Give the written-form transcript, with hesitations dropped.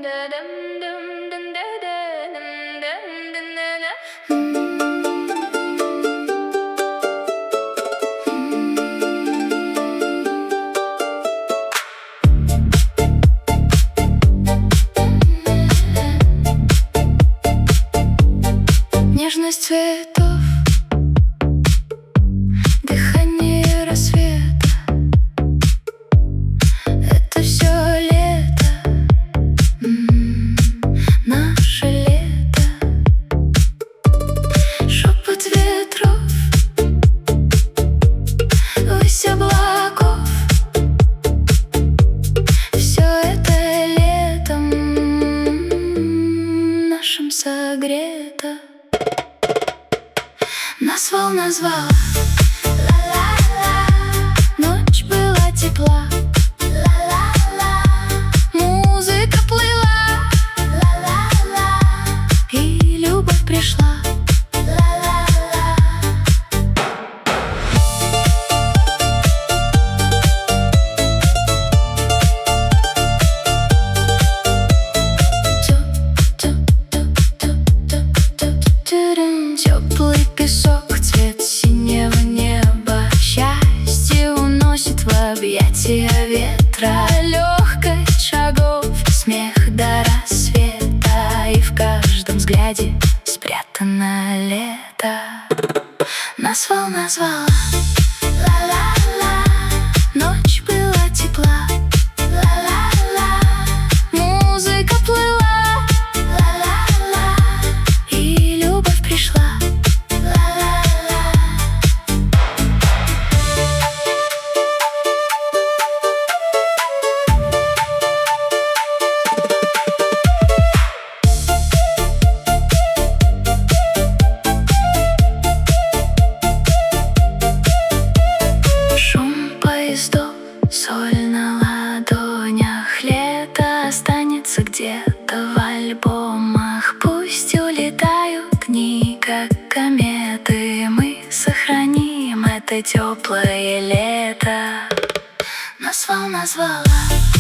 Нежность цветов, дыхание рассвета — это все лето, наше лето. Шепот ветров, высь облаков — все это летом нашим согрето. Нас волна звала, ла-ла-ла. Ночь была тепла, ла-ла-ла. Музыка плыла, ла-ла-ла. И любовь пришла, ла-ла-ла. Теплый песок, цвет синего неба, счастье уносит в объятия ветра. Легкость шагов, смех до рассвета, и в каждом взгляде спрятано лето. Нас волна звала, ла-ла-ла. Ночь была тепла, ла-ла-ла. Музыка плыла, ла-ла-ла. И любовь пришла. Соль на ладонях, лето останется где-то в альбомах. Пусть улетают дни, как кометы, мы сохраним это теплое лето. Нас волна звала.